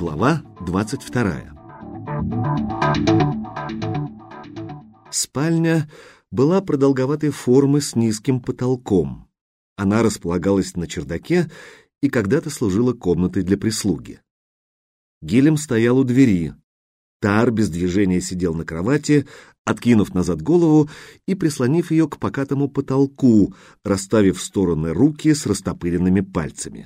Глава 22. Спальня была продолговатой формы с низким потолком. Она располагалась на чердаке и когда-то служила комнатой для прислуги. Гиллем стоял у двери. Тар без движения сидел на кровати, откинув назад голову и прислонив ее к покатому потолку, расставив в стороны руки с растопыренными пальцами.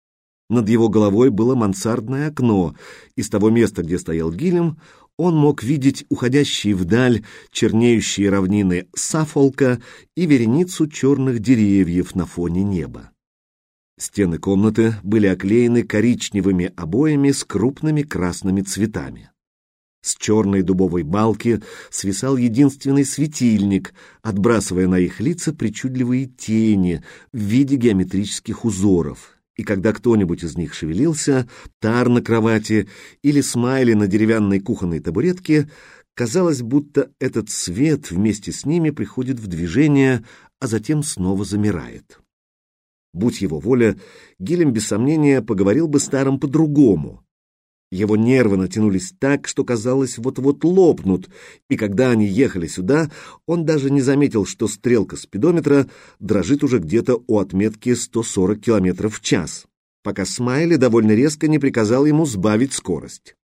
Над его головой было мансардное окно, и с того места, где стоял Гиллем, он мог видеть уходящие вдаль чернеющие равнины Саффолка и вереницу черных деревьев на фоне неба. Стены комнаты были оклеены коричневыми обоями с крупными красными цветами. С черной дубовой балки свисал единственный светильник, отбрасывая на их лица причудливые тени в виде геометрических узоров. И когда кто-нибудь из них шевелился, Тар на кровати или Смайли на деревянной кухонной табуретке, казалось, будто этот свет вместе с ними приходит в движение, а затем снова замирает. Будь его воля, Гиллем без сомнения поговорил бы с Таром по-другому. Его нервы натянулись так, что, казалось, вот-вот лопнут, и когда они ехали сюда, он даже не заметил, что стрелка спидометра дрожит уже где-то у отметки 140 км в час, пока Смайли довольно резко не приказал ему сбавить скорость.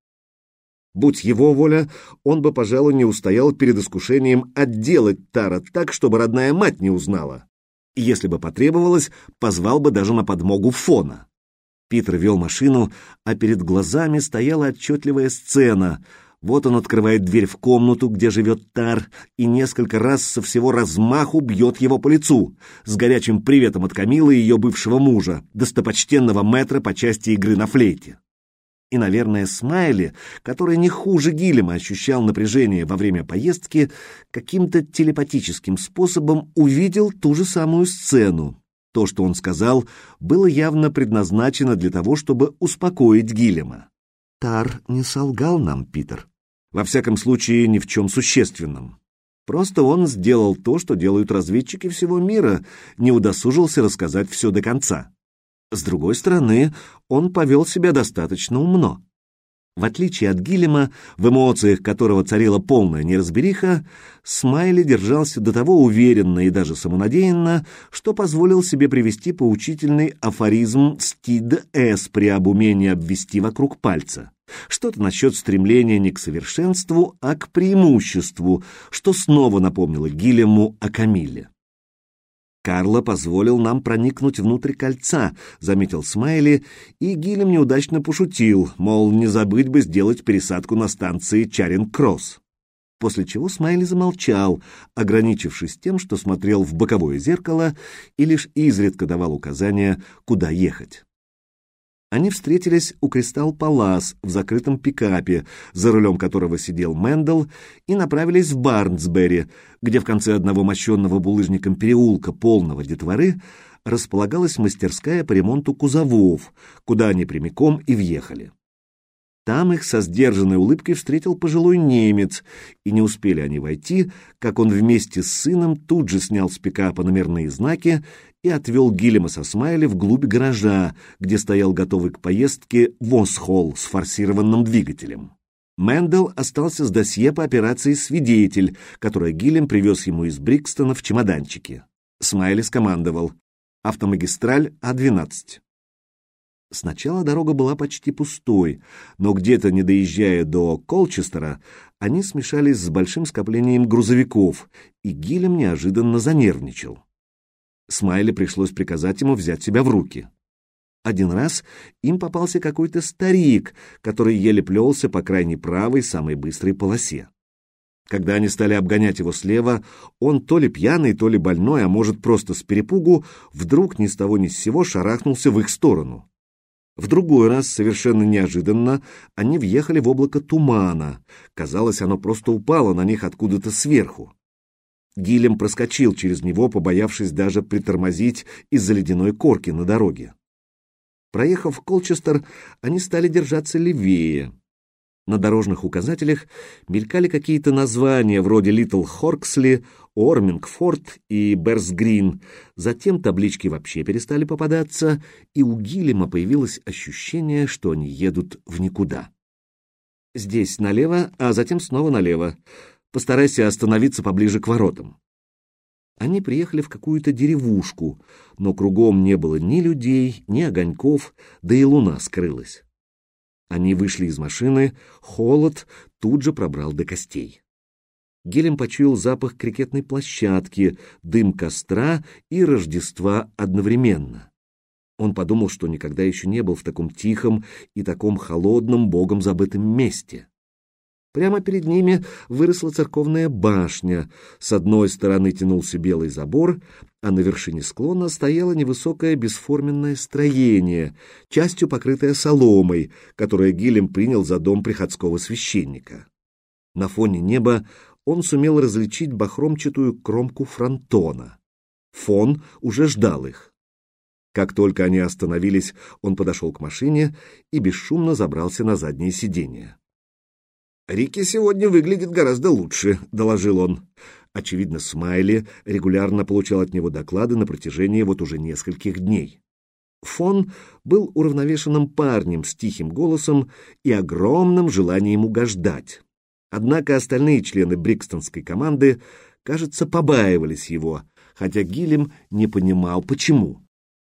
Будь его воля, он бы, пожалуй, не устоял перед искушением отделать Тара так, чтобы родная мать не узнала, и, если бы потребовалось, позвал бы даже на подмогу Фона. Питер вел машину, а перед глазами стояла отчетливая сцена. Вот он открывает дверь в комнату, где живет Тар, и несколько раз со всего размаху бьет его по лицу, с горячим приветом от Камилы и ее бывшего мужа, достопочтенного мэтра по части игры на флейте. И, наверное, Смайли, который не хуже Гиллема ощущал напряжение во время поездки, каким-то телепатическим способом увидел ту же самую сцену. То, что он сказал, было явно предназначено для того, чтобы успокоить Гиллема. «Тар не солгал нам, Питер. Во всяком случае, ни в чем существенном. Просто он сделал то, что делают разведчики всего мира, не удосужился рассказать все до конца. С другой стороны, он повел себя достаточно умно. В отличие от Гиллема, в эмоциях которого царила полная неразбериха, Смайли держался до того уверенно и даже самонадеянно, что позволил себе привести поучительный афоризм Стид С при об умении обвести вокруг пальца. Что-то насчет стремления не к совершенству, а к преимуществу, что снова напомнило Гиллему о Камилле. «Карло позволил нам проникнуть внутрь кольца», — заметил Смайли, и Гиллем неудачно пошутил, мол, не забыть бы сделать пересадку на станции Чаринг-Кросс. После чего Смайли замолчал, ограничившись тем, что смотрел в боковое зеркало и лишь изредка давал указания, куда ехать. Они встретились у Кристалл Палас в закрытом пикапе, за рулем которого сидел Мэндл, и направились в Барнсбери, где в конце одного мощенного булыжником переулка, полного детворы, располагалась мастерская по ремонту кузовов, куда они прямиком и въехали. Там их со сдержанной улыбкой встретил пожилой немец, и не успели они войти, как он вместе с сыном тут же снял с пикапа номерные знаки и отвел Гиллема со Смайли вглубь гаража, где стоял готовый к поездке Восхолл с форсированным двигателем. Мэндл остался с досье по операции «Свидетель», которое Гиллем привез ему из Брикстона в чемоданчике. Смайли скомандовал: «Автомагистраль А12». Сначала дорога была почти пустой, но где-то, не доезжая до Колчестера, они смешались с большим скоплением грузовиков, и Гиллем неожиданно занервничал. Смайли пришлось приказать ему взять себя в руки. Один раз им попался какой-то старик, который еле плелся по крайней правой, самой быстрой полосе. Когда они стали обгонять его слева, он то ли пьяный, то ли больной, а может просто с перепугу, вдруг ни с того ни с сего шарахнулся в их сторону. В другой раз, совершенно неожиданно, они въехали в облако тумана. Казалось, оно просто упало на них откуда-то сверху. Гиллем проскочил через него, побоявшись даже притормозить из-за ледяной корки на дороге. Проехав Колчестер, они стали держаться левее. На дорожных указателях мелькали какие-то названия вроде Литл Хорксли, Ормингфорд и Берс-Грин. Затем таблички вообще перестали попадаться, и у Гиллема появилось ощущение, что они едут в никуда. «Здесь налево, а затем снова налево. Постарайся остановиться поближе к воротам». Они приехали в какую-то деревушку, но кругом не было ни людей, ни огоньков, да и луна скрылась. Они вышли из машины, холод тут же пробрал до костей. Гиллем почуял запах крикетной площадки, дым костра и Рождества одновременно. Он подумал, что никогда еще не был в таком тихом и таком холодном, богом забытом месте. Прямо перед ними выросла церковная башня, с одной стороны тянулся белый забор, а на вершине склона стояло невысокое бесформенное строение, частью покрытое соломой, которое Гиллем принял за дом приходского священника. На фоне неба он сумел различить бахромчатую кромку фронтона. Фон уже ждал их. Как только они остановились, он подошел к машине и бесшумно забрался на заднее сиденье. «Рики сегодня выглядит гораздо лучше», — доложил он. Очевидно, Смайли регулярно получал от него доклады на протяжении вот уже нескольких дней. Фон был уравновешенным парнем с тихим голосом и огромным желанием угождать. Однако остальные члены брикстонской команды, кажется, побаивались его, хотя Гиллем не понимал, почему.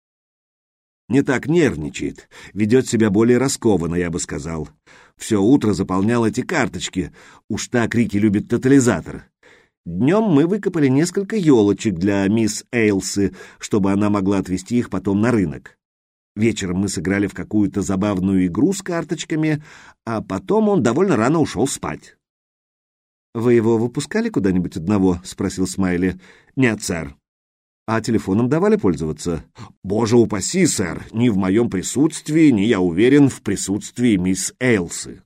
«Не так нервничает, ведет себя более раскованно, я бы сказал. Все утро заполнял эти карточки, уж так Рики любит тотализатор. Днем мы выкопали несколько елочек для мисс Эйлсы, чтобы она могла отвезти их потом на рынок. Вечером мы сыграли в какую-то забавную игру с карточками, а потом он довольно рано ушел спать». «Вы его выпускали куда-нибудь одного?» — спросил Смайли. «Нет, сэр». «А телефоном давали пользоваться?» «Боже упаси, сэр, ни в моем присутствии, ни, я уверен, в присутствии мисс Эйлсы».